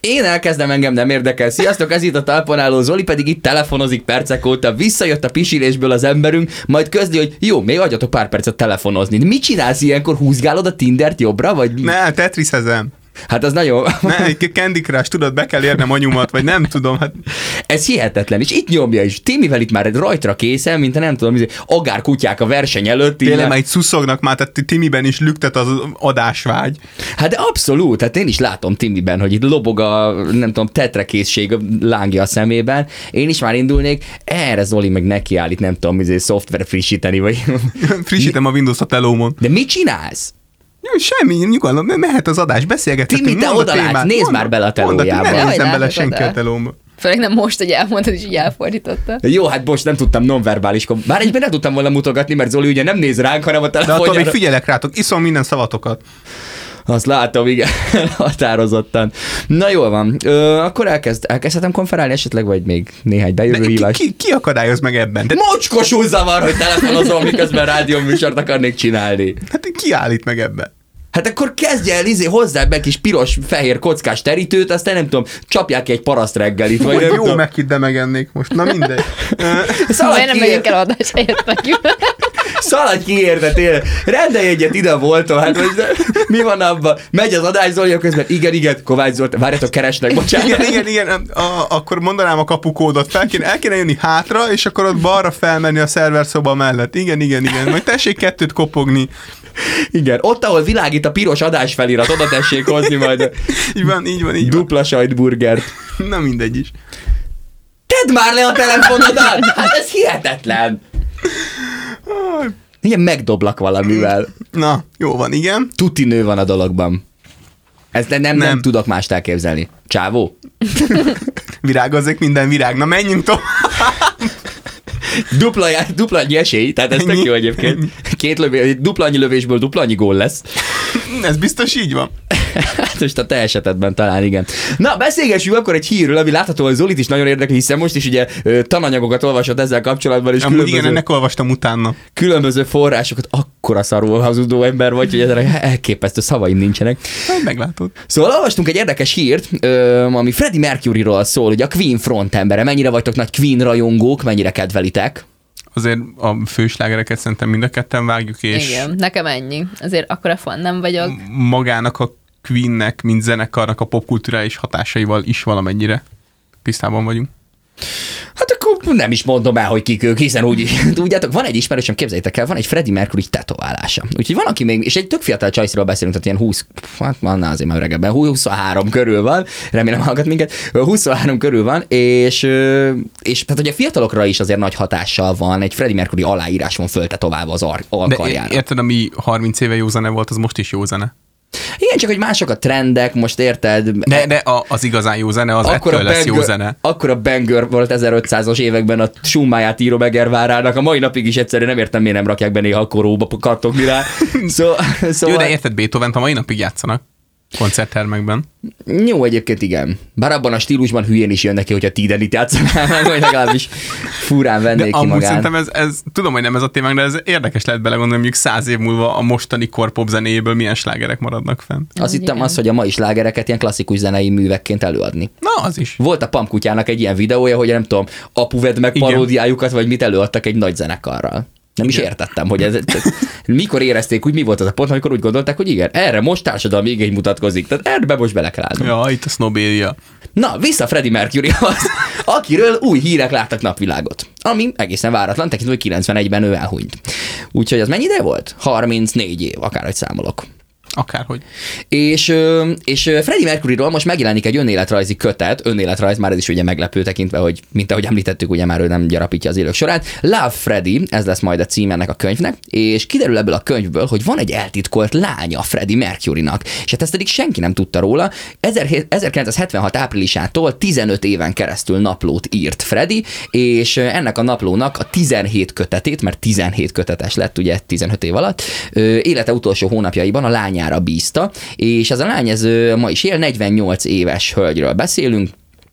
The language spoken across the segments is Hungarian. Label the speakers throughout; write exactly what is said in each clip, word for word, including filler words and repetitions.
Speaker 1: Én elkezdem, engem nem érdekel. Sziasztok, ez itt a talpon álló Zoli, pedig itt telefonozik percek óta. Visszajött a pisilésből az emberünk, majd közli, hogy jó, még adjatok pár percet telefonozni. De mit csinálsz ilyenkor? Húzgálod a Tindert jobbra, vagy mi?
Speaker 2: Ne, Tetrisezem.
Speaker 1: Hát az nagyon...
Speaker 2: Ne, egy Candy Crush, tudod, be kell érnem anyumat, vagy nem tudom. Hát...
Speaker 1: Ez hihetetlen, és itt nyomja is. Timivel itt már egy rajtra készen, mint nem tudom, agár kutyák a verseny előtt.
Speaker 2: Tényleg már itt szuszognak már, tehát Timiben is lüktet az adásvágy.
Speaker 1: Hát de abszolút, hát én is látom Timiben, hogy itt lobog a, nem tudom, tetrekészség lángja a szemében. Én is már indulnék, erre Zoli meg nekiáll itt, nem tudom, izé, szoftver frissíteni, vagy...
Speaker 2: Frissítem a Windows-t a telómon.
Speaker 1: De mit csinálsz?
Speaker 2: Jó, semmi, nyugodtan, mehet az adás, beszélgethetünk.
Speaker 1: Timi, te odalátsz, nézd már bele a telójába.
Speaker 2: Nem nézem bele senki a telómba.
Speaker 3: Főleg nem most, hogy elmondtad, és így elfordította.
Speaker 1: Jó, hát most nem tudtam nonverbális kom. Bár egyben nem tudtam volna mutogatni, mert Zoli ugye nem néz ránk, hanem a telefonjára.
Speaker 2: De attól még figyelek rátok, iszom minden szavatokat.
Speaker 1: Azt látom, igen, határozottan. Na jól van, Ö, akkor elkezd, elkezdhetem konferálni esetleg, vagy még néhány bejövő hívás.
Speaker 2: Ki, ki akadályoz meg ebben?
Speaker 1: De... Mocskosul zavar, hogy telefonozom, miközben rádióműsort akarnék csinálni.
Speaker 2: Hát ki állít meg ebben?
Speaker 1: Hát akkor kezdj el, izé, hozzá be kis piros, fehér, kockás terítőt, aztán nem tudom, csapják ki egy paraszt reggelit, vagy nem
Speaker 2: jó tudom. Meghidd, de megennék most, na mindegy.
Speaker 3: Szóval nem megyünk el adás helyett meg.
Speaker 1: Szaladj ki érte, tényleg. Rendelj egyet ide voltam, hát hogy mi van abban? Megy az adás Zoli, közben igen, igen, Kovács Zolt, várjatok, keresnek, bocsánat.
Speaker 2: Igen, igen, igen, a, akkor mondanám a kapukódot, fel kéne, el kéne jönni hátra, és akkor ott balra felmenni a szerverszoba mellett. Igen, igen, igen, majd tessék kettőt kopogni.
Speaker 1: Igen, ott, ahol világít a piros adásfelirat, oda tessék hozni majd.
Speaker 2: Így van, így van, így
Speaker 1: dupla van. Sajtburgert.
Speaker 2: Na mindegy is.
Speaker 1: Tedd már le a telefonodat! Hát ez hihetetlen! Igen, megdoblak valamivel.
Speaker 2: Na, jó van, igen.
Speaker 1: Tuti nő van a dologban. Ezt nem, nem, nem tudok mást elképzelni. Csávó?
Speaker 2: Virágozzék minden virág. Na menjünk tovább.
Speaker 1: Dupla, dupla annyi esély, tehát ez tök jó egyébként. Két lövés, dupla annyi lövésből dupla annyi gól lesz.
Speaker 2: Ez biztos így van.
Speaker 1: Hát most a te esetedben talán igen. Na, beszélgessünk akkor egy hírről, ami látható, hogy Zolit is nagyon érdekli, hiszen most is ugye tananyagokat olvasott ezzel kapcsolatban. És
Speaker 2: különböző, igen, ennek olvastam utána.
Speaker 1: Különböző forrásokat, akkora szarul hazudó ember vagy, hogy ezek elképesztő szavaim nincsenek.
Speaker 2: Hát meglátod.
Speaker 1: Szóval olvastunk egy érdekes hírt, ami Freddie Mercuryról szól, ugye a Queen frontembere. Mennyire vagytok nagy Queen rajongók, mennyire kedvelitek?
Speaker 2: Azért a főslágereket szerintem mind a ketten vágjuk, és...
Speaker 3: Igen, nekem ennyi. Azért akkora fan nem vagyok.
Speaker 2: Magának a Queennek, mint zenekarnak a popkulturális hatásaival is valamennyire tisztában vagyunk.
Speaker 1: Hát akkor nem is mondom el, hogy kik ők, hiszen úgy, tudjátok, van egy ismerősöm, képzeljétek el, van egy Freddie Mercury tetoválása. Úgyhogy van, aki még, és egy tök fiatal csajszról beszélünk, tehát ilyen húsz, hát van azért már öregebben, huszonhárom körül van, remélem hallgat minket, huszonhárom körül van, és, és tehát ugye fiatalokra is azért nagy hatással van, egy Freddie Mercury aláírás van föltetoválva az alkarjára.
Speaker 2: De érted, ami harminc éve jó zene volt, az most is jó zene.
Speaker 1: Igen, csak hogy mások a trendek, most érted?
Speaker 2: De, de a, az igazán jó zene, az
Speaker 1: akkor
Speaker 2: ettől lesz banger, jó zene.
Speaker 1: Akkor a banger volt ezerötszázas években a Schumáját író Megervárának, a mai napig is egyszerűen nem értem, miért nem rakják be néha a koróba kattogni rá. Szó, szóval...
Speaker 2: Jó, de érted, Beethovent a mai napig játszanak koncerttermekben.
Speaker 1: Jó, egyébként igen. Bár abban a stílusban hülyén is jön neki, hogyha Tidenit játszanál meg, vagy legalábbis furán vennék
Speaker 2: de
Speaker 1: ki magán.
Speaker 2: Szerintem ez, ez, tudom, hogy nem ez a témánk, de ez érdekes lehet belegondolni, mondjuk száz év múlva a mostani korpop zenéjéből milyen slágerek maradnak fenn.
Speaker 1: Azt hittem az, hogy a mai slágereket ilyen klasszikus zenei művekként előadni.
Speaker 2: Na, az is.
Speaker 1: Volt a Pamkutyának egy ilyen videója, hogy nem tudom, Apu vedd meg paródiájukat, vagy mit előadtak egy nagy zenekarral. Nem igen. is értettem, hogy ez, ez, mikor érezték úgy, mi volt az a pont, amikor úgy gondolták, hogy igen, erre most társadalmi igény mutatkozik, tehát erre most bele kell állnom.
Speaker 2: Ja, itt a sznobéria.
Speaker 1: Na, vissza Freddie Mercuryhoz, akiről új hírek láttak napvilágot, ami egészen váratlan, tekintve, hogy kilencvenegyben ő elhunyt. Úgyhogy az mennyi ide volt? harmincnégy év, akárhogy számolok.
Speaker 2: Akárhogy.
Speaker 1: És, és Freddie Mercuryról most megjelenik egy önéletrajzi kötet, önéletrajz, már ez is ugye meglepő tekintve, hogy mint ahogy említettük, ugye már ő nem gyarapítja az élők sorát. Love Freddie, ez lesz majd a cím ennek a könyvnek, és kiderül ebből a könyvből, hogy van egy eltitkolt lánya Freddie Mercurynak, és hát ezt eddig senki nem tudta róla. ezerkilencszázhetvenhat áprilisától tizenöt éven keresztül naplót írt Freddie, és ennek a naplónak a tizenhét kötetét, mert tizenhét kötetes lett ugye tizenöt év alatt, élete utolsó hónapjaiban a lány bízta, és ez a lány ez ma is él, negyvennyolc éves hölgyről beszélünk,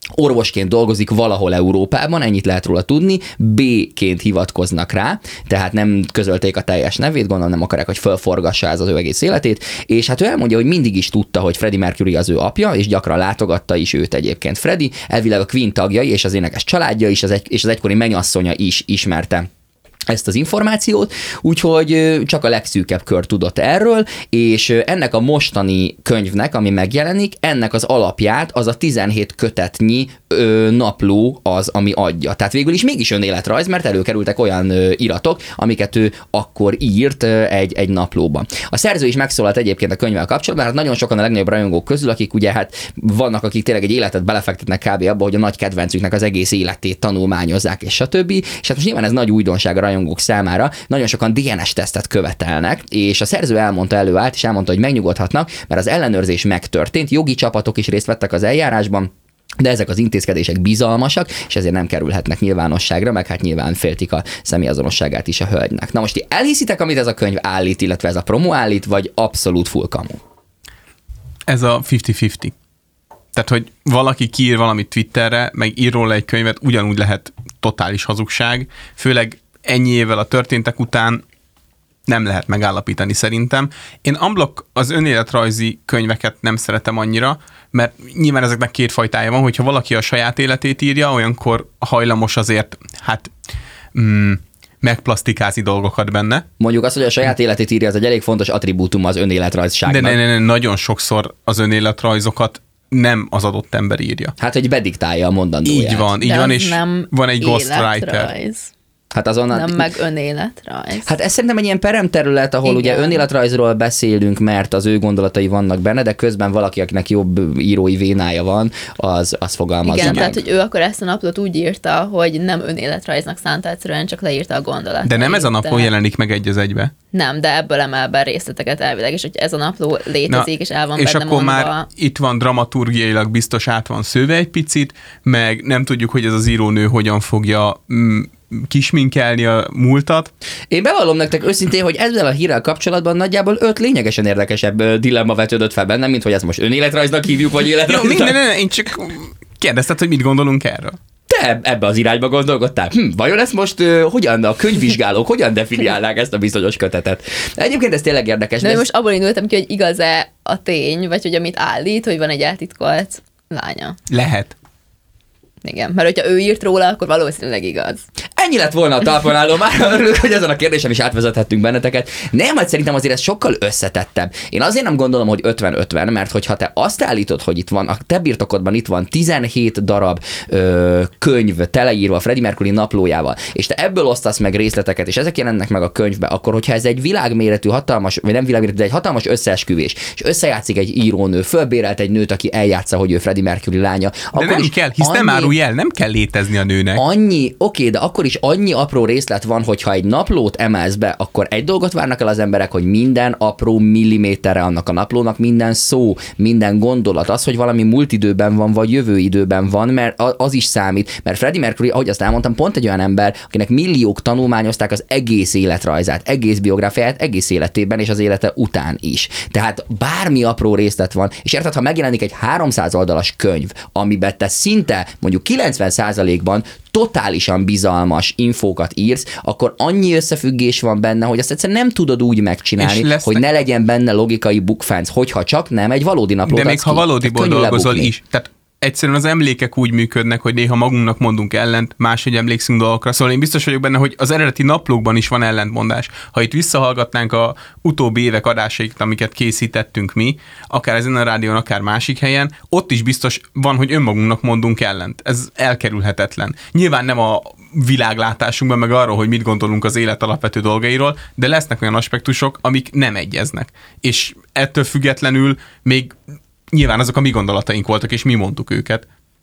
Speaker 1: orvosként dolgozik valahol Európában, ennyit lehet róla tudni, B-ként hivatkoznak rá, tehát nem közölték a teljes nevét, gondolom nem akarják, hogy fölforgassa ez az ő egész életét, és hát ő elmondja, hogy mindig is tudta, hogy Freddie Mercury az ő apja, és gyakran látogatta is őt egyébként. Freddie, elvileg a Queen tagjai és az énekes családja is, az egy, és az egykori mennyasszonya is ismerte ezt az információt, úgyhogy csak a legszűkebb kör tudott erről, és ennek a mostani könyvnek, ami megjelenik, ennek az alapját az a tizenhét kötetnyi ö, napló az, ami adja. Tehát végül is mégis önéletrajz, mert előkerültek olyan ö, iratok, amiket ő akkor írt ö, egy, egy naplóban. A szerző is megszólalt egyébként a könyvvel kapcsolatban, hát nagyon sokan a legnagyobb rajongók közül, akik ugye hát vannak, akik tényleg egy életet belefektetnek kb. Abba, hogy a nagy kedvencüknek az egész életét tanulmányozzák, és stb. És hát most nyilván ez nagy újdonság a rajongók számára, nagyon sokan dé en es tesztet követelnek, és a szerző elmondta, előállt, és elmondta, hogy megnyugodhatnak, mert az ellenőrzés megtörtént, jogi csapatok is részt vettek az eljárásban, de ezek az intézkedések bizalmasak, és ezért nem kerülhetnek nyilvánosságra, meg hát nyilván féltik a személyazonosságát is a hölgynek. Na most ti elhiszitek, amit ez a könyv állít, illetve ez a promo állít, vagy abszolút full kamu?
Speaker 2: Ez a fifty-fifty. Tehát, hogy valaki kiír valamit Twitterre, meg ír róla egy könyvet, ugyanúgy lehet totális hazugság, főleg ennyi évvel a történtek után nem lehet megállapítani szerintem. Én unblock az önéletrajzi könyveket nem szeretem annyira, mert nyilván ezeknek két fajtája van, hogyha valaki a saját életét írja, olyankor hajlamos azért, hát mm, megplasztikázni dolgokat benne.
Speaker 1: Mondjuk azt, hogy a saját életét írja, az egy elég fontos attribútum az önéletrajzságnak.
Speaker 2: De ne, ne, ne, nagyon sokszor az önéletrajzokat nem az adott ember írja.
Speaker 1: Hát, hogy bediktálja a mondandóját.
Speaker 2: Így van, így
Speaker 3: De
Speaker 2: van,
Speaker 3: az
Speaker 2: és
Speaker 3: nem
Speaker 2: van egy ghostwriter.
Speaker 3: életrajz.
Speaker 1: Hát azonnal...
Speaker 3: Nem meg önéletrajz.
Speaker 1: Hát ez szerintem egy ilyen peremterület, ahol igen. ugye önéletrajzról beszélünk, mert az ő gondolatai vannak benne, de közben valaki, akinek jobb írói vénája van, az, az fogalmazza
Speaker 3: igen,
Speaker 1: meg.
Speaker 3: tehát, hogy ő akkor ezt a naplót úgy írta, hogy nem önéletrajznak szánta, egyszerűen csak leírta a gondolatait.
Speaker 2: De nem ez a napló de... jelenik meg egy az egybe?
Speaker 3: Nem, de ebből emel be részleteket elvileg, és hogy ez a napló létezik, Na, és el van
Speaker 2: és
Speaker 3: benne
Speaker 2: akkor
Speaker 3: mondva.
Speaker 2: Már itt van dramaturgiailag biztos át van szőve egy picit, meg nem tudjuk, hogy ez az írónő hogyan fogja mm, kisminkelni a múltat.
Speaker 1: Én bevallom nektek őszintén, hogy ezzel a hírrel kapcsolatban nagyjából öt lényegesen érdekesebb dilemma vetődött fel bennem, mint hogy ezt most önéletrajznak hívjuk, vagy életrajznak.
Speaker 2: Jó, minden, nem, én csak kérdezted, hogy mit gondolunk erről.
Speaker 1: Te ebbe az irányba gondolkodtál? Hm, vajon ezt most uh, hogyan a könyvvizsgálók hogyan definiálnák ezt a bizonyos kötetet? Egyébként ez tényleg érdekes.
Speaker 3: De
Speaker 1: ez...
Speaker 3: most abból indultam ki, hogy igaz-e a tény, vagy hogy amit állít, hogy van egy eltitkolt lánya.
Speaker 2: Lehet.
Speaker 3: Igen, mert hogyha ő írt róla, akkor valószínűleg igaz.
Speaker 1: Ennyi lett volna a talpon már örülök, hogy ezen a kérdésen is átvezethettünk benneteket. Nem, hát szerintem azért ez sokkal összetettebb. Én azért nem gondolom, hogy ötven ötven, mert hogyha te azt állítod, hogy itt van, a te birtokodban itt van tizenhét darab ö, könyv teleírva Freddie Mercury naplójával, és te ebből osztasz meg részleteket, és ezek jelennek meg a könyvbe, akkor hogyha ez egy világméretű hatalmas, vagy nem világméretű, de egy hatalmas összeesküvés, és összejátszik egy írónő, fölbérelt egy nőt, aki eljátsza, hogy ő Freddie Mercury lánya,
Speaker 2: de
Speaker 1: akkor
Speaker 2: nem
Speaker 1: is
Speaker 2: kell, hisz annyi... nem árulj el, nem kell létezni a nőnek.
Speaker 1: Annyi, oké, de akkor is annyi apró részlet van, hogy ha egy naplót emelsz be, akkor egy dolgot várnak el az emberek, hogy minden apró milliméterre annak a naplónak, minden szó, minden gondolat, az, hogy valami múlt időben van, vagy jövő időben van, mert az is számít, mert Freddie Mercury, ahogy azt elmondtam, pont egy olyan ember, akinek milliók tanulmányozták az egész életrajzát, egész biográfiáját, egész életében és az élete után is. Tehát bármi apró részlet van, és érted, ha megjelenik egy háromszáz oldalas könyv, amiben te szinte mondjuk kilencven százalékban totálisan bizalmas infókat írsz, akkor annyi összefüggés van benne, hogy azt egyszerűen nem tudod úgy megcsinálni, lesznek... hogy ne legyen benne logikai bukfánc, hogyha csak nem egy valódi naplót.
Speaker 2: De még ha valódiból dolgozol is. Tehát egyszerűen az emlékek úgy működnek, hogy néha magunknak mondunk ellent, máshogy emlékszünk dolgokra. Szóval én biztos vagyok benne, hogy az eredeti naplókban is van ellentmondás. Ha itt visszahallgatnánk a utóbbi évek adásait, amiket készítettünk mi, akár ezen a rádión, akár másik helyen, ott is biztos van, hogy önmagunknak mondunk ellent. Ez elkerülhetetlen. Nyilván nem a világlátásunkban, meg arról, hogy mit gondolunk az élet alapvető dolgairól, de lesznek olyan aspektusok, amik nem egyeznek. És ettől függetlenül még nyilván azok a mi gondolataink voltak, és mi mondtuk őket.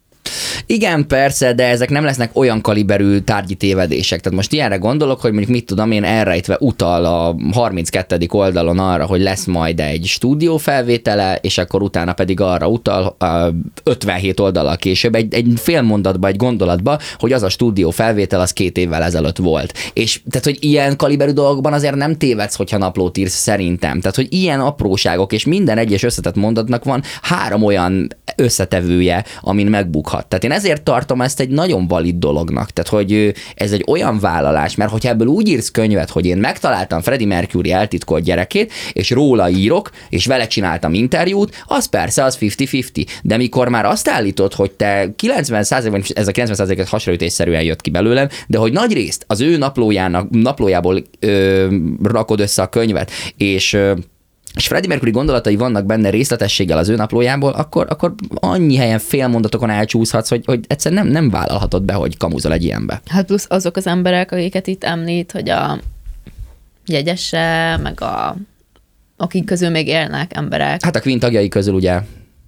Speaker 1: Igen, persze, de ezek nem lesznek olyan kaliberű tárgyi tévedések. Tehát most ilyenre gondolok, hogy mondjuk mit tudom én, elrejtve utal a harminckettedik oldalon arra, hogy lesz majd egy stúdiófelvétele, és akkor utána pedig arra utal ötvenhét oldallal később egy, egy fél mondatba, egy gondolatba, hogy az a stúdiófelvétel az két évvel ezelőtt volt. És tehát, hogy ilyen kaliberű dolgokban azért nem tévedsz, hogyha naplót írsz szerintem. Tehát, hogy ilyen apróságok, és minden egyes összetett mondatnak van három olyan összetevője, amin megbukhat. Tehát én ezért tartom ezt egy nagyon valid dolognak. Tehát, hogy ez egy olyan vállalás, mert hogyha ebből úgy írsz könyvet, hogy én megtaláltam Freddie Mercury eltitkolt gyerekét, és róla írok, és vele csináltam interjút, az persze, az fifty-fifty. De mikor már azt állítod, hogy te kilencven százalékban, ez a kilencven százalék hasonlítésszerűen jött ki belőlem, de hogy nagy részt az ő naplójának, naplójából ö, rakod össze a könyvet, és ö, és Freddie Mercury gondolatai vannak benne részletességgel az ő naplójából, akkor, akkor annyi helyen félmondatokon elcsúszhatsz, hogy, hogy egyszerűen nem, nem vállalhatod be, hogy kamuzol egy ilyenbe.
Speaker 3: Hát plusz azok az emberek, akiket itt említ, hogy a jegyese, meg a akik közül még élnek emberek.
Speaker 1: Hát a Queen tagjai közül ugye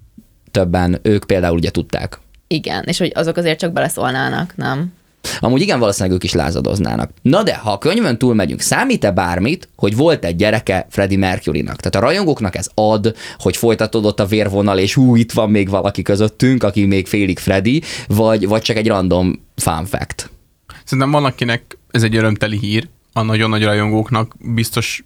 Speaker 1: többen, ők például ugye tudták.
Speaker 3: Igen, és hogy azok azért csak beleszólnának, nem?
Speaker 1: Amúgy igen, valószínűleg ők is lázadoznának. Na de, ha a könyvön túl megyünk, számít-e bármit, hogy volt egy gyereke Freddie Mercurynak? Tehát a rajongóknak ez ad, hogy folytatódott a vérvonal, és hú, itt van még valaki közöttünk, aki még félig Freddie, vagy, vagy csak egy random fun fact?
Speaker 2: Szerintem van, akinek ez egy örömteli hír, a nagyon nagy rajongóknak biztos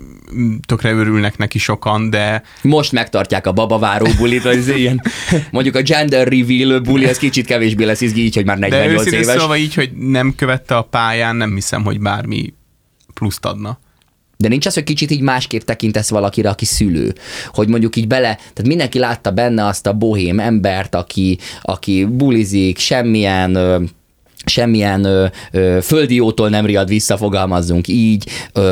Speaker 2: tökre örülnek neki sokan, de...
Speaker 1: Most megtartják a babaváró bulit, az ilyen, mondjuk a gender reveal buli, ez kicsit kevésbé lesz izgi, így, hogy már negyvennyolc éves.
Speaker 2: De szóval így, hogy nem követte a pályán, nem hiszem, hogy bármi pluszt adna.
Speaker 1: De nincs az, hogy kicsit így másképp tekintesz valakire, aki szülő. Hogy mondjuk így bele, tehát mindenki látta benne azt a bohém embert, aki, aki bulizik, semmilyen... semmilyen ö, ö, földi jótól nem riad vissza, fogalmazzunk így,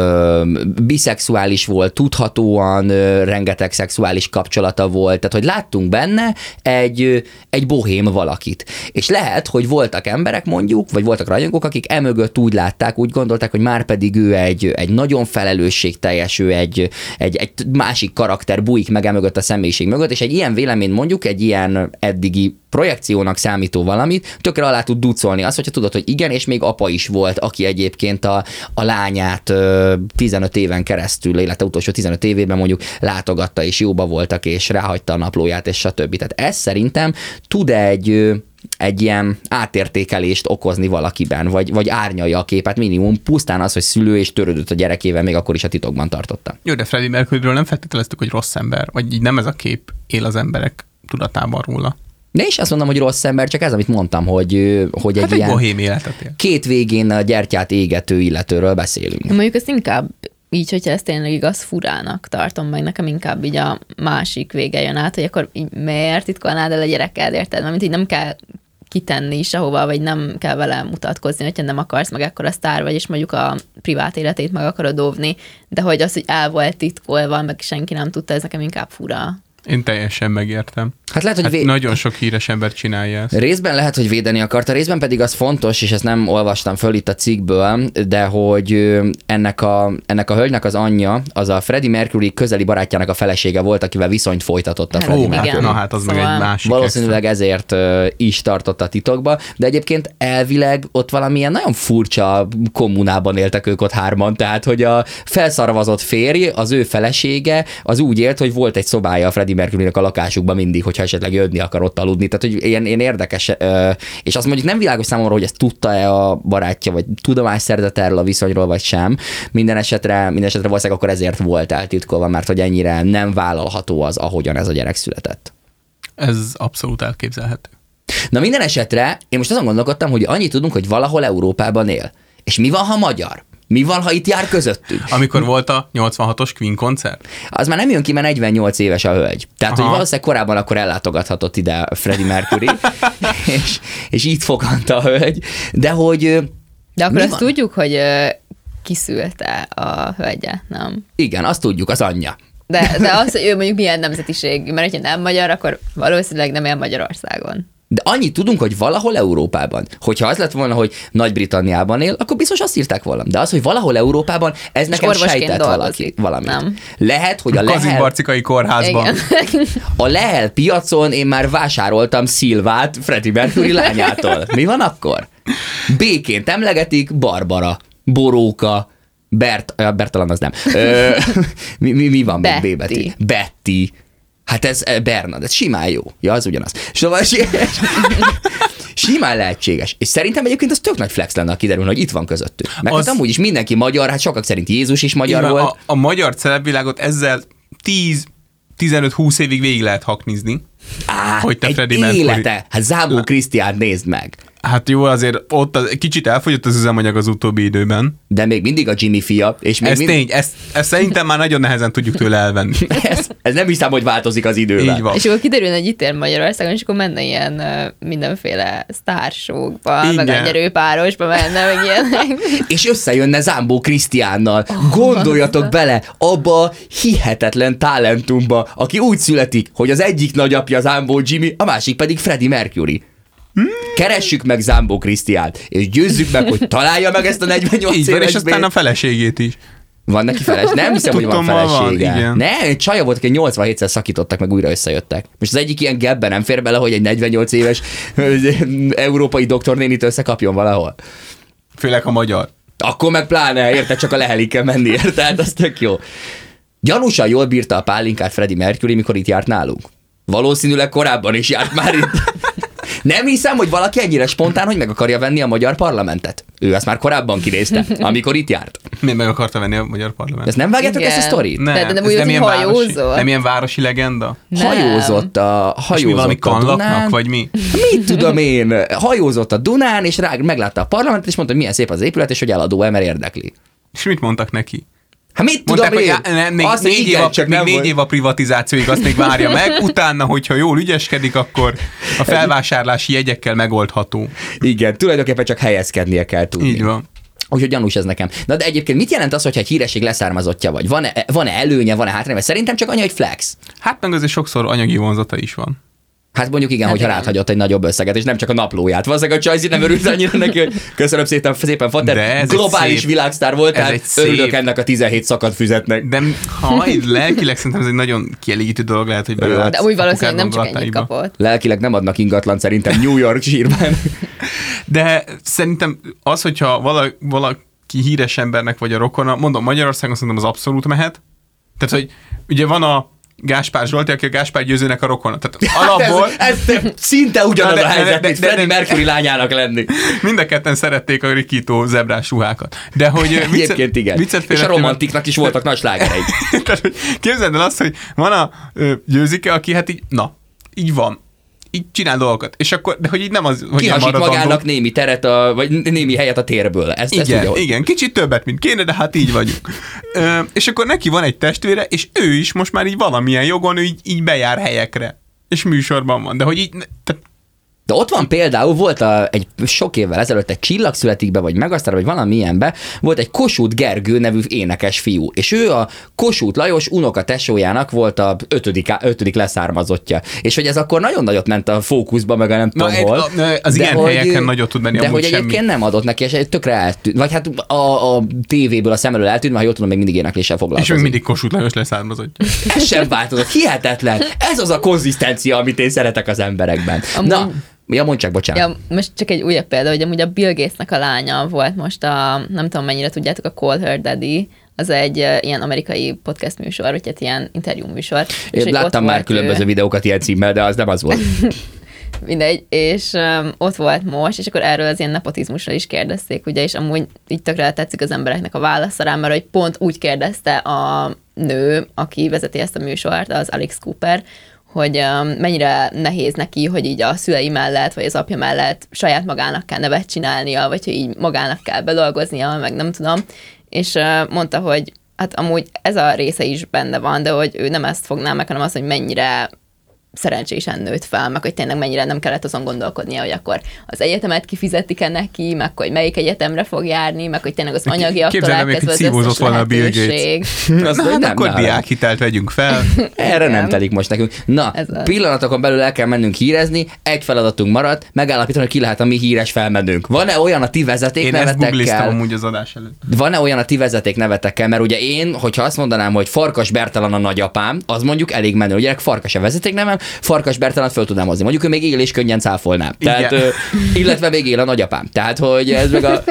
Speaker 1: ö, biszexuális volt, tudhatóan ö, rengeteg szexuális kapcsolata volt, tehát hogy láttunk benne egy, egy bohém valakit. És lehet, hogy voltak emberek mondjuk, vagy voltak rajongók, akik emögött úgy látták, úgy gondolták, hogy már pedig ő egy, egy nagyon felelősségteljes, ő egy, egy, egy másik karakter bújik meg emögött a személyiség mögött, és egy ilyen vélemény mondjuk, egy ilyen eddigi projekciónak számító valamit, tökre alá tud ducolni azt, hogyha tudod, hogy igen, és még apa is volt, aki egyébként a, a lányát ö, tizenöt éven keresztül, élete utolsó tizenöt évében mondjuk látogatta, és jóba voltak, és ráhagyta a naplóját, és stb. Tehát ez szerintem tud egy, ö, egy ilyen átértékelést okozni valakiben, vagy, vagy árnyalja a képet minimum, pusztán az, hogy szülő és törődött a gyerekével, még akkor is a titokban tartotta.
Speaker 2: Jó, de Freddie Mercuryről nem feltételeztük, hogy rossz ember, vagy így nem ez a kép él az emberek tudatában róla.
Speaker 1: De is azt mondom, hogy rossz ember, csak ez, amit mondtam, hogy, hogy egy,
Speaker 2: hát egy
Speaker 1: ilyen
Speaker 2: bohém életet él.
Speaker 1: Két végén a gyertyát égető illetőről beszélünk.
Speaker 3: Mondjuk ezt inkább így, hogyha ez tényleg igaz, furának tartom, meg nekem inkább így a másik vége jön át, hogy akkor így miért titkolnád el a gyerekkel, érted? Mert így nem kell kitenni sehova, vagy nem kell vele mutatkozni, hogyha nem akarsz, meg ekkora sztár vagy, és mondjuk a privát életét meg akarod óvni, de hogy az, hogy el volt titkolva, meg senki nem tudta, ez nekem inkább fura.
Speaker 2: Én teljesen megértem.
Speaker 1: Hát lehet, hogy
Speaker 2: hát
Speaker 1: vé...
Speaker 2: nagyon sok híres ember csinálja ezt.
Speaker 1: Részben lehet, hogy védeni akarta, részben pedig az fontos, és ezt nem olvastam föl itt a cikkből, de hogy ennek a, ennek a hölgynek az anyja, az a Freddie Mercury közeli barátjának a felesége volt, akivel viszonyt folytatott a
Speaker 3: hát,
Speaker 1: Freddie
Speaker 3: igen.
Speaker 1: Mercury.
Speaker 2: Na hát az szóval meg egy másik.
Speaker 1: Valószínűleg extra. Ezért is tartotta titokba, de egyébként elvileg ott valamilyen nagyon furcsa kommunában éltek ők ott hárman, tehát hogy a felszarvazott férj, az ő felesége, az úgy élt, hogy volt egy szobája a Freddie Mercurynek a lakásukban mindig, hogyha esetleg jönni akar ott aludni. Tehát, hogy ilyen, ilyen érdekes, és azt mondjuk nem világos számomra, hogy ezt tudta-e a barátja, vagy tudomást szerzett erről a viszonyról, vagy sem. Minden esetre, minden esetre valószínűleg akkor ezért volt eltitkolva, mert hogy ennyire nem vállalható az, ahogyan ez a gyerek született.
Speaker 2: Ez abszolút elképzelhető.
Speaker 1: Na minden esetre, én most azon gondolkodtam, hogy annyit tudunk, hogy valahol Európában él. És mi van, ha magyar? Mi van, ha itt jár közöttünk?
Speaker 2: Amikor volt a nyolcvanhatos Queen koncert?
Speaker 1: Az már nem jön ki, mert negyvennyolc éves a hölgy. Tehát, Aha. hogy valószínűleg korábban akkor ellátogathatott ide Freddie Mercury, és, és így foganta a hölgy. De hogy...
Speaker 3: De akkor azt van? Tudjuk, hogy kiszülte a hölgyet, nem?
Speaker 1: Igen, azt tudjuk, az anyja.
Speaker 3: De, de az, hogy ő mondjuk milyen nemzetiség, mert ha nem magyar, akkor valószínűleg nem él Magyarországon.
Speaker 1: De annyit tudunk, hogy valahol Európában. Hogyha az lett volna, hogy Nagy-Britanniában él, akkor biztos azt írták volna. De az, hogy valahol Európában, ez és nekem sejtett valaki, valamit. Nem. Lehet, hogy a, a Lehel...
Speaker 2: Kazincbarcikai kórházban.
Speaker 3: Igen.
Speaker 1: A Lehel piacon én már vásároltam Szilvát Freddie Mercury lányától. Mi van akkor? B-ként emlegetik Barbara, Boróka, Bert... Bertalan az nem. Ö, mi, mi, mi van
Speaker 3: Betty.
Speaker 1: még B-betű? Betty. Hát ez Bernard, ez simán jó. Ja, az ugyanaz. Szóval simán lehetséges. És szerintem egyébként az tök nagy flex lenne, ha kiderül, hogy itt van közöttük. Mert az... hát amúgy is mindenki magyar, hát sokak szerint Jézus is magyar
Speaker 2: Igen,
Speaker 1: volt.
Speaker 2: A, a magyar celebvilágot ezzel tíz-tizenöt-húsz évig végig lehet haknizni.
Speaker 1: Á,
Speaker 2: hogy te
Speaker 1: egy
Speaker 2: Freddie Mercury.
Speaker 1: élete. Hát Zámbó Krisztiánt nézd meg.
Speaker 2: Hát jó, azért ott az, kicsit elfogyott az üzemanyag az utóbbi időben.
Speaker 1: De még mindig a Jimmy fia. És még
Speaker 2: ez
Speaker 1: mind...
Speaker 2: tény, ezt, ezt szerintem már nagyon nehezen tudjuk tőle elvenni.
Speaker 1: ez, ez nem hiszem, hogy változik az idővel.
Speaker 2: Így van.
Speaker 3: És akkor kiderülne, hogy itt ér Magyarországon, és akkor menne ilyen uh, mindenféle sztársókba, meg a nyerőpárosba menne, meg ilyenek.
Speaker 1: És összejönne Zámbó Krisztiánnal. Oh, Gondoljatok bele abba hihetetlen talentumba, aki úgy születik, hogy az egyik nagyapja Zámbó Jimmy, a másik pedig Freddie Mercury. Hmm. Keressük meg Zámbó Krisztiánt, és győzzük meg, hogy találja meg ezt a negyvennyolc
Speaker 2: így
Speaker 1: éves
Speaker 2: van, és aztán
Speaker 1: bét.
Speaker 2: a feleségét is.
Speaker 1: Van neki feleség? Nem hiszem, hogy van felesége.
Speaker 2: Van, igen.
Speaker 1: Nem, egy csaja volt, aki nyolcvanhétszer szakítottak, meg újra összejöttek. Most az egyik ilyen gebben nem fér bele, hogy egy negyvennyolc éves európai doktornénit összekapjon valahol.
Speaker 2: Főleg a magyar.
Speaker 1: Akkor meg pláne, érted, csak a lehelik kell menni, érted? Az tök jó. Gyanúsan jól bírta a pálinkát Freddie Mercury, mikor itt járt nálunk. Valószínűleg korábban is járt már itt. Nem hiszem, hogy valaki ennyire spontán, hogy meg akarja venni a magyar parlamentet. Ő ezt már korábban kinézte, amikor itt járt.
Speaker 2: Miért meg akarta venni a magyar parlamentet?
Speaker 1: Ezt nem vágjátok ezt a sztorit?
Speaker 2: Nem,
Speaker 3: de, de nem
Speaker 2: ez
Speaker 3: úgy,
Speaker 2: nem, ilyen
Speaker 3: hajózott.
Speaker 2: városi, nem ilyen városi legenda?
Speaker 3: Nem.
Speaker 1: Hajózott a, hajózott
Speaker 2: és mi valami
Speaker 1: a Dunán.
Speaker 2: kanlaknak, vagy mi?
Speaker 1: Mit tudom én? Hajózott a Dunán, és rá, meglátta a parlamentet, és mondta, hogy milyen szép az épület, és hogy eladó-e, mert érdekli.
Speaker 2: És mit mondtak neki?
Speaker 1: Hát mit
Speaker 2: Mondták,
Speaker 1: tudom én?
Speaker 2: hogy nem, még
Speaker 1: Azt,
Speaker 2: négy,
Speaker 1: igen,
Speaker 2: év a,
Speaker 1: csak
Speaker 2: még
Speaker 1: nem
Speaker 2: négy
Speaker 1: volt.
Speaker 2: év a privatizációig, azt még várja meg, utána, hogyha jól ügyeskedik, akkor a felvásárlási jegyekkel megoldható.
Speaker 1: Igen, tulajdonképpen csak helyezkednie kell tudni.
Speaker 2: Így van.
Speaker 1: Úgyhogy gyanús ez nekem. Na de egyébként mit jelent az, hogyha egy híresség leszármazottja vagy? Van-e, van-e előnye, van-e hátránya? Szerintem csak annyi, hogy flex.
Speaker 2: Hát meg azért sokszor anyagi vonzata is van.
Speaker 1: Hát mondjuk igen,
Speaker 3: Hát
Speaker 1: hogyha
Speaker 3: igen.
Speaker 1: ráthagyott egy nagyobb összeget, és nem csak a naplóját. Valószínűleg a Csajzi nem örült annyira neki, hogy köszönöm szépen, szépen
Speaker 2: De
Speaker 1: Fater,
Speaker 2: ez egy
Speaker 1: globális
Speaker 2: szép-
Speaker 1: világsztár volt,
Speaker 2: ez
Speaker 1: tehát
Speaker 2: egy szép-
Speaker 1: örülök ennek a tizenhét szakadt füzetnek.
Speaker 2: De ha így lelkileg szerintem ez egy nagyon kielégítő dolog lehet, hogy belőle.
Speaker 3: De úgy valószínűleg nem csak ennyit kapott.
Speaker 1: Lelkileg nem adnak ingatlan szerintem New York sírban.
Speaker 2: De szerintem az, hogyha valaki, valaki híres embernek vagy a rokona, mondom, Magyarországon szerintem az abszolút mehet. Tehát, hogy ugye van a Gáspár Zsolti, aki a Gáspár Győzőnek a rokona. Tehát alapból...
Speaker 1: ez, ez szinte ugyanaz
Speaker 2: Na, de-
Speaker 1: a helyzet,
Speaker 2: de-
Speaker 1: mint
Speaker 2: de-
Speaker 1: Freddie
Speaker 2: de-
Speaker 1: Mercury lányának lenni.
Speaker 2: Mind a ketten szerették a rikító zebrás ruhákat. De hogy
Speaker 1: Egyébként igen. És a
Speaker 2: félretően-
Speaker 1: romantiknak is voltak nagy slágereik.
Speaker 2: Tehát, hogy képzeld el azt, hogy van a ö, Győzike, aki hát így, na, így van. Így csinál dolgokat. És akkor, de hogy így nem az, hogy
Speaker 1: Kihasít
Speaker 2: maradandó.
Speaker 1: magának némi teret, a, vagy némi helyet a térből. Ezt, ezt
Speaker 2: Igen,
Speaker 1: ugye, hogy-
Speaker 2: igen, kicsit többet, mint kéne, de hát így vagyunk. Ö, és akkor neki van egy testvére, és ő is most már így valamilyen jogon ő így, így bejár helyekre. És műsorban van. De hogy így, tehát
Speaker 1: De ott van például, volt a, egy sok évvel ezelőtt egy Csillag születik be, vagy Megasztár, vagy valamilyenbe, volt egy Kossuth Gergő nevű énekes fiú, és ő a Kossuth Lajos unoka tesójának volt a ötödik, ötödik leszármazottja. És hogy ez akkor nagyon nagyot ment a fókuszba, meg a nem
Speaker 2: na,
Speaker 1: tudom hol.
Speaker 2: a, az
Speaker 1: de
Speaker 2: ilyen
Speaker 1: hogy-
Speaker 2: helyeken nagyot tud menni,
Speaker 1: De
Speaker 2: amúgy
Speaker 1: hogy
Speaker 2: semmi.
Speaker 1: egyébként nem adott neki, és tökre eltűnt. Vagy hát a, a tévéből, a szem elől eltűnt, mert ha jól tudom, még mindig énekléssel
Speaker 2: És
Speaker 1: foglalkozik.
Speaker 2: még mindig Kossuth Lajos leszármazottja.
Speaker 1: Ez sem változott. Hihetetlen. Ez az a konzisztencia, amit én szeretek az emberekben.
Speaker 3: Amúgy-
Speaker 1: Na, ja, mondd csak, bocsánat.
Speaker 3: Ja, most csak egy újabb példa, hogy amúgy a Bill Gatesnek a lánya volt most a, nem tudom mennyire tudjátok, a Call Her Daddy, az egy uh, ilyen amerikai podcast műsor, vagy egy ilyen interjú műsor.
Speaker 1: Én
Speaker 3: hogy
Speaker 1: láttam
Speaker 3: ott
Speaker 1: már
Speaker 3: volt
Speaker 1: különböző
Speaker 3: ő,
Speaker 1: videókat ilyen címmel, de az nem az volt.
Speaker 3: mindegy, és um, ott volt most, és akkor erről az ilyen nepotizmusról is kérdezték, ugye, és amúgy így tökre tetszik az embereknek a válasza rá, mert hogy pont úgy kérdezte a nő, aki vezeti ezt a műsort, az Alex Cooper, hogy um, mennyire nehéz neki, hogy így a szülei mellett, vagy az apja mellett saját magának kell nevet csinálnia, vagy hogy így magának kell bedolgoznia, meg nem tudom. És uh, mondta, hogy hát amúgy ez a része is benne van, de hogy ő nem ezt fogná meg, hanem az, hogy mennyire szerencsésen nőtt fel, meg hogy tényleg mennyire nem kellett azon gondolkodnia, hogy akkor az egyetemet kifizetik-e neki, meg hogy melyik egyetemre fog járni, meg hogy tényleg az anyagiaktól
Speaker 2: Képzeld,
Speaker 3: elkezdve az
Speaker 2: szívózott
Speaker 3: összes
Speaker 2: volna a Bill
Speaker 3: lehetőség.
Speaker 1: Az,
Speaker 2: Na,
Speaker 1: hogy
Speaker 2: hát
Speaker 1: nem,
Speaker 2: akkor
Speaker 1: nem.
Speaker 2: diákhitelt vegyünk fel.
Speaker 1: Erre
Speaker 3: Igen.
Speaker 1: nem telik most nekünk. Na,
Speaker 3: Ez az.
Speaker 1: pillanatokon belül el kell mennünk hírezni, egy feladatunk maradt, megállapítani, hogy ki lehet a mi híres felmenőnk. Van-e olyan a ti
Speaker 2: Én ezt googliztam
Speaker 1: vezetéknevetekkel?
Speaker 2: amúgy az adás előtt.
Speaker 1: Van-e olyan a ti vezetéknevetekkel? Mert ugye én, hogyha azt mondanám, hogy Farkas Bertalan a nagyapám, az mondjuk elég menő. Ugye Farkas a vezetéknevem, Farkas Bertalan föl tudnám hozni. Mondjuk ő még él és könnyen cáfolnám. Tehát, ö, illetve még él a nagyapám. Tehát, hogy ez meg a,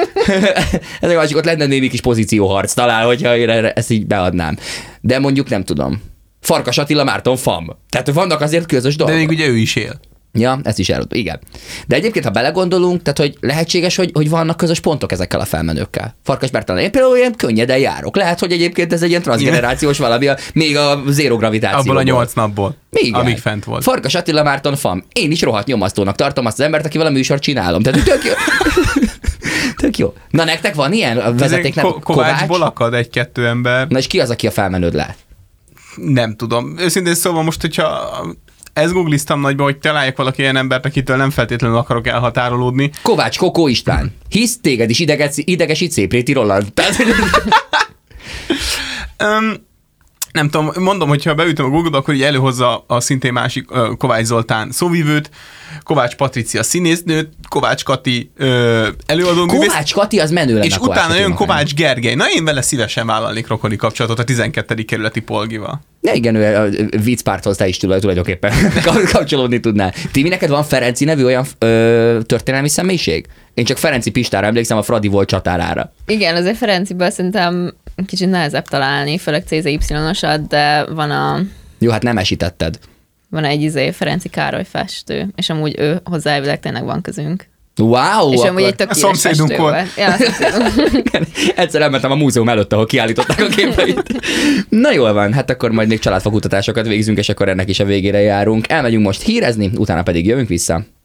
Speaker 1: ez meg a másik, ott lenne némi kis pozícióharc talán, hogyha én erre- ezt így beadnám. De mondjuk nem tudom. Farkas Attila Márton Fam. Tehát vannak azért közös
Speaker 2: De
Speaker 1: dolgok.
Speaker 2: még ugye ő is él.
Speaker 1: Ja, ezt is elrott. Igen. De egyébként, ha belegondolunk, tehát, hogy lehetséges, hogy, hogy vannak közös pontok ezekkel a felmenőkkel. Farkas Bertalan, én például ilyen könnyeden járok. Lehet, hogy egyébként ez egy ilyen transzgenerációs valami, a, még a zéro gravitáció.
Speaker 2: Abból a nyolc napból,
Speaker 1: igen.
Speaker 2: amíg fent volt.
Speaker 1: Farkas Attila Márton Fam. Én is rohadt nyomasztónak tartom azt az embert, akivel a műsort csinálom. Tehát tök jó. Tök jó. Na, nektek van ilyen a vezetéknek?
Speaker 2: Ko- Kovácsból akad egy-kettő ember.
Speaker 1: Na, és ki az, aki a felmenőd lehet?
Speaker 2: Nem tudom. Őszintén szóval most, hogyha ezt googliztam nagyba, hogy találjak valaki ilyen embert, akitől nem feltétlenül akarok elhatárolódni.
Speaker 1: Kovács Kokó István. Hisz téged is ideges, idegesít Szépréti Roland.
Speaker 2: um, nem tudom, mondom, hogyha beütöm a Google-ba, akkor így előhozza a szintén másik uh, Kovács Zoltán szóvivőt, Kovács Patricia színésznőt, Kovács Kati uh, előadó
Speaker 1: Kovács
Speaker 2: művész,
Speaker 1: Kati az menő lenne.
Speaker 2: és utána jön Kovács Gergely. Na, én vele szívesen vállalnék rokoni kapcsolatot a tizenkettedik kerületi polgival.
Speaker 1: Ja, igen, ő a viccpárthoz te is tulajdonképpen kapcsolódni tudnál. Timi, neked van Ferenci nevű olyan ö, történelmi személyiség? Én csak Ferenci Pistára emlékszem, a Fradi volt csatárára.
Speaker 3: Igen, azért Ferenciből szerintem kicsit nehezebb találni, főleg cé zé Y-osat, de van a...
Speaker 1: Jó, hát nem esítetted.
Speaker 3: Van egy izé, Ferenci Károly festő, és amúgy ő hozzá elvileg tényleg van közünk.
Speaker 1: Wow!
Speaker 3: És amúgy egy tök
Speaker 2: a szomszédunk volt.
Speaker 3: Ja,
Speaker 1: egyszer elmentem a múzeum előtt, ahol kiállították a képeit. Na jól van, hát akkor majd még családfakutatásokat végzünk, és akkor ennek is a végére járunk. Elmegyünk most hírezni, utána pedig jövünk vissza.